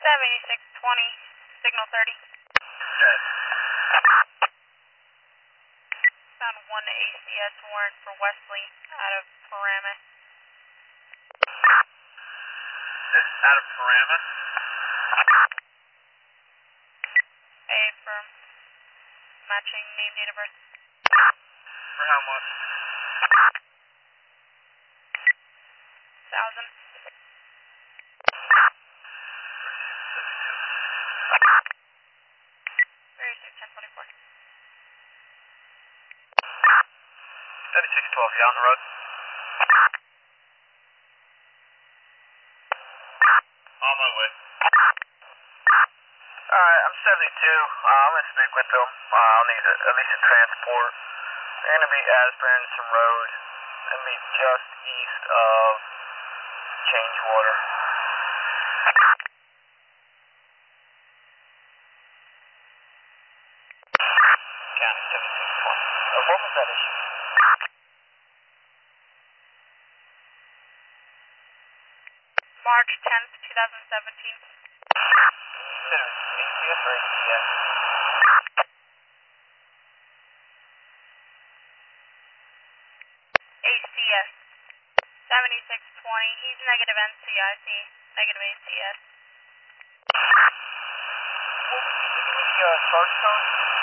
7620, signal 30. Okay. Found one ACS warrant for Wesley out of Paramus. Out of Paramus? A firm. Matching name, date of birth. For how much? 1,000. Very 1024. 7612, you out on the road? On my way. Alright, I'm 72. I'm going to speak with them. I'll need at least a transport. They're going to be Asburn, some road. They're going to be just east of Changewater. County 7620. What was that issue? March 10th, 2017. ACS or ACS? ACS. 7620. He's negative NCIC. Negative ACS. What was the charge code?